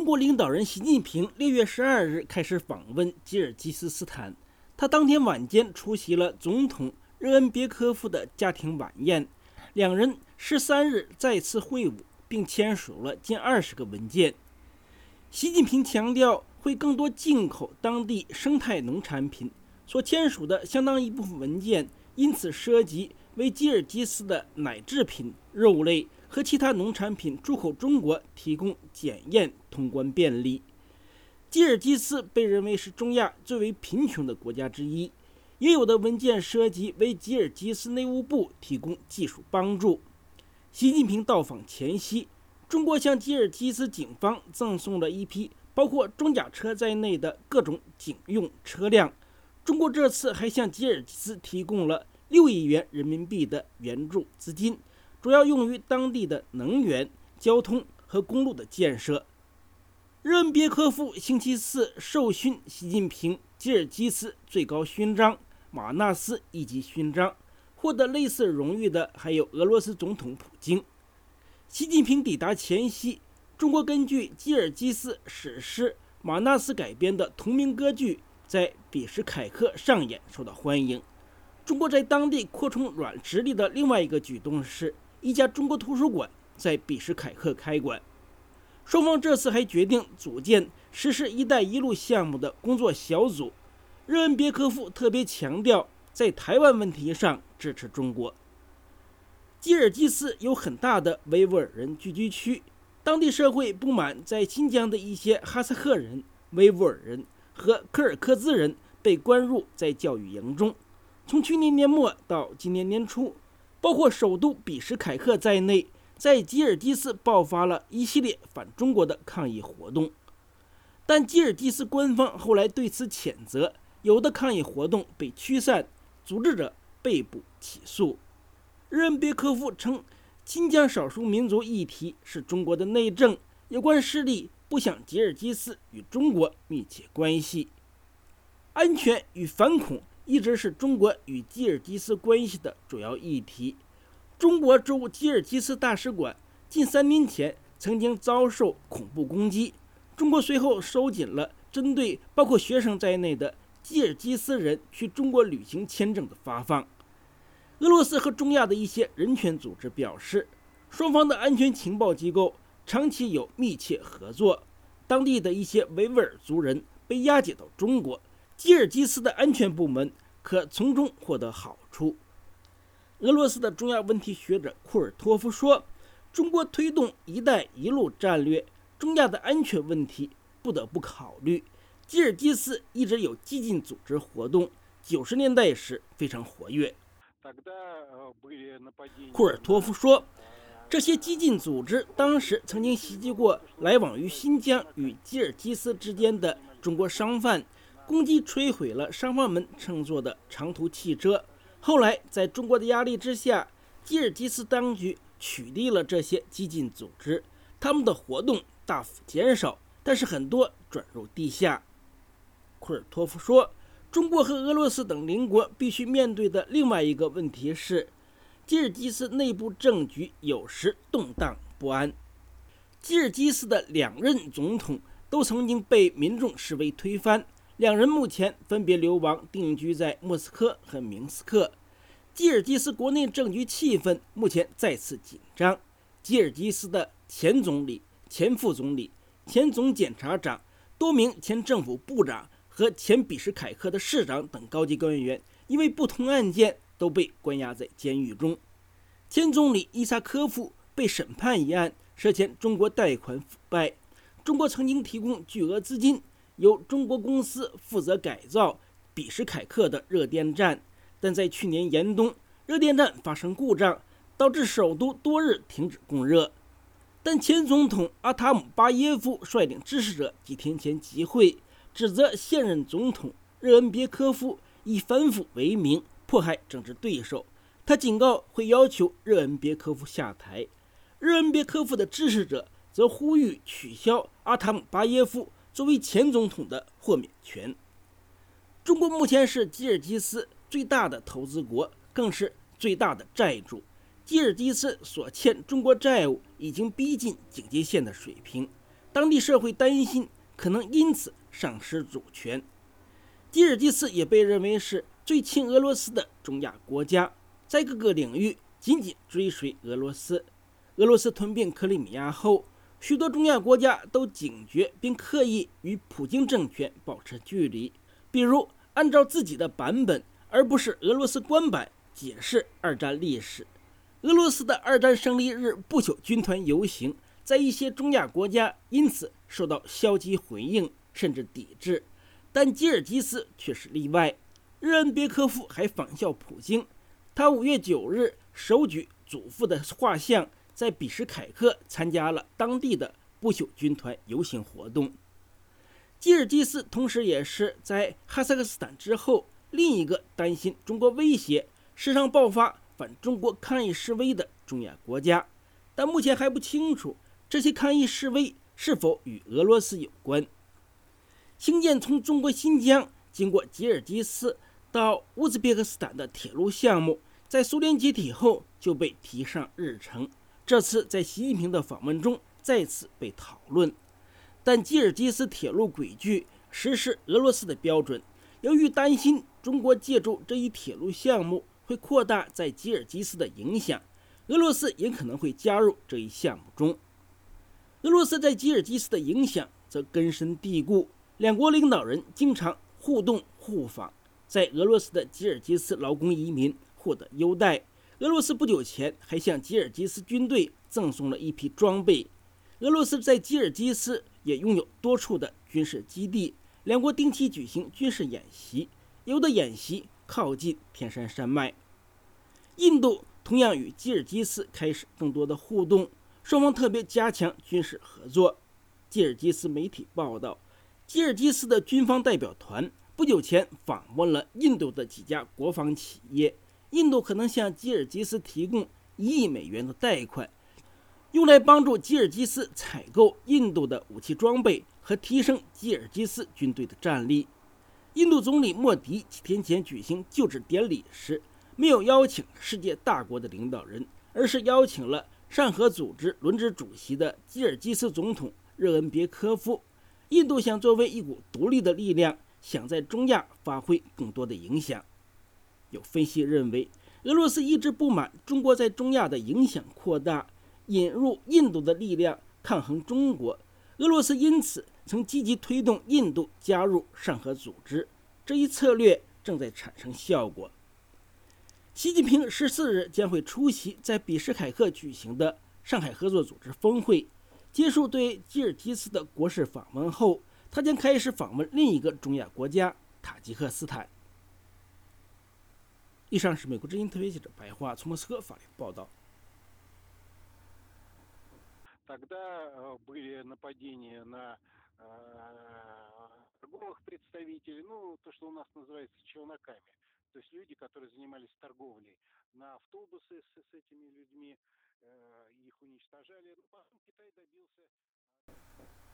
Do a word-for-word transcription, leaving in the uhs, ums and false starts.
中国领导人习近平六月十二日开始访问吉尔吉斯斯坦，他当天晚间出席了总统热恩别科夫的家庭晚宴，两人十三日再次会晤，并签署了近二十个文件。习近平强调会更多进口当地生态农产品，所签署的相当一部分文件因此涉及为吉尔吉斯的奶制品、肉类和其他农产品出口中国提供检验通关便利。吉尔吉斯被认为是中亚最为贫穷的国家之一，也有的文件涉及为吉尔吉斯内务部提供技术帮助。习近平到访前夕，中国向吉尔吉斯警方赠送了一批包括装甲车在内的各种警用车辆。中国这次还向吉尔吉斯提供了六亿元人民币的援助资金，主要用于当地的能源、交通和公路的建设。热恩别科夫星期四授勋习近平吉尔吉斯最高勋章马纳斯一级勋章，获得类似荣誉的还有俄罗斯总统普京。习近平抵达前夕，中国根据吉尔吉斯史诗马纳斯改编的同名歌剧在比什凯克上演，受到欢迎。中国在当地扩充软实力的另外一个举动是，一家中国图书馆在比什凯克开馆。双方这次还决定组建实施“一带一路”项目的工作小组。热恩别科夫特别强调，在台湾问题上支持中国。吉尔吉斯有很大的维吾尔人聚居区，当地社会不满在新疆的一些哈萨克人、维吾尔人和柯尔克孜人被关入在教育营中。从去年年末到今年年初，包括首都比什凯克在内，在吉尔吉斯爆发了一系列反中国的抗议活动。但吉尔吉斯官方后来对此谴责，有的抗议活动被驱散，组织者被捕起诉。热恩别科夫称，新疆少数民族议题是中国的内政，有关势力不想吉尔吉斯与中国密切关系。安全与反恐一直是中国与吉尔吉斯关系的主要议题。中国驻吉尔吉斯大使馆近三年前曾经遭受恐怖攻击，中国随后收紧了针对包括学生在内的吉尔吉斯人去中国旅行签证的发放。俄罗斯和中亚的一些人权组织表示，双方的安全情报机构长期有密切合作，当地的一些维吾尔族人被押解到中国，吉尔吉斯的安全部门可从中获得好处。俄罗斯的中亚问题学者库尔托夫说，中国推动“一带一路”战略，中亚的安全问题不得不考虑。吉尔吉斯一直有激进组织活动，九十年代时非常活跃。库尔托夫说，这些激进组织当时曾经袭击过来往于新疆与吉尔吉斯之间的中国商贩，攻击摧毁了商贩们乘坐的长途汽车。后来在中国的压力之下，吉尔吉斯当局取缔了这些激进组织，他们的活动大幅减少，但是很多转入地下。库尔托夫说，中国和俄罗斯等邻国必须面对的另外一个问题是，吉尔吉斯内部政局有时动荡不安。吉尔吉斯的两任总统都曾经被民众视为推翻，两人目前分别流亡定居在莫斯科和明斯克。吉尔吉斯国内政局气氛目前再次紧张，吉尔吉斯的前总理、前副总理、前总检察长、多名前政府部长和前比什凯克的市长等高级官员因为不同案件都被关押在监狱中。前总理伊萨科夫被审判一案涉嫌中国贷款腐败，中国曾经提供巨额资金，由中国公司负责改造比什凯克的热电站，但在去年严冬，热电站发生故障，导致首都多日停止供热。但前总统阿塔姆巴耶夫率领支持者几天前集会，指责现任总统热恩别科夫以反腐为名迫害政治对手，他警告会要求热恩别科夫下台。热恩别科夫的支持者则呼吁取消阿塔姆巴耶夫作为前总统的豁免权。中国目前是吉尔吉斯最大的投资国，更是最大的债主。吉尔吉斯所欠中国债务已经逼近警戒线的水平， 当地社会担心可能因此丧失主权。吉尔吉斯也被认为是最亲俄罗斯的中亚国家，在各个领域紧紧追随俄罗斯。俄罗斯吞并克里米亚后，许多中亚国家都警觉并刻意与普京政权保持距离，比如按照自己的版本而不是俄罗斯官版解释二战历史。俄罗斯的二战胜利日不朽军团游行在一些中亚国家因此受到消极回应甚至抵制，但吉尔吉斯却是例外。日恩别科夫还仿效普京，他五月九日手举祖父的画像，在比什凯克参加了当地的不朽军团游行活动。吉尔吉斯同时也是在哈萨克斯坦之后另一个担心中国威胁、时常爆发反中国抗议示威的中亚国家，但目前还不清楚这些抗议示威是否与俄罗斯有关。兴建从中国新疆经过吉尔吉斯到乌兹别克斯坦的铁路项目，在苏联解体后就被提上日程，这次在习近平的访问中再次被讨论。但吉尔吉斯铁路轨距实施俄罗斯的标准，由于担心中国借助这一铁路项目会扩大在吉尔吉斯的影响，俄罗斯也可能会加入这一项目中。俄罗斯在吉尔吉斯的影响则根深蒂固，两国领导人经常互动互访，在俄罗斯的吉尔吉斯劳工移民获得优待。俄罗斯不久前还向吉尔吉斯军队赠送了一批装备。俄罗斯在吉尔吉斯也拥有多处的军事基地，两国定期举行军事演习，有的演习靠近天山山脉。印度同样与吉尔吉斯开始更多的互动，双方特别加强军事合作。吉尔吉斯媒体报道，吉尔吉斯的军方代表团不久前访问了印度的几家国防企业，印度可能向吉尔吉斯提供一亿美元的贷款，用来帮助吉尔吉斯采购印度的武器装备和提升吉尔吉斯军队的战力。印度总理莫迪几天前举行就职典礼时，没有邀请世界大国的领导人，而是邀请了上合组织轮值主席的吉尔吉斯总统热恩别科夫。印度想作为一股独立的力量，想在中亚发挥更多的影响。有分析认为，俄罗斯一直不满中国在中亚的影响扩大，引入印度的力量抗衡中国。俄罗斯因此曾积极推动印度加入上合组织，这一策略正在产生效果。习近平十四日将会出席在比什凯克举行的上海合作组织峰会。结束对吉尔吉斯的国事访问后，他将开始访问另一个中亚国家塔吉克斯坦。以上是美国之音特约记者白话从莫斯科发来的报道。 Тогда были нападения на торговых представителей, ну, то, что у нас называется челноками. То есть люди, которые занимались торговлей, на автобусы с, с этими людьми, их уничтожали. Но потом Китай добился...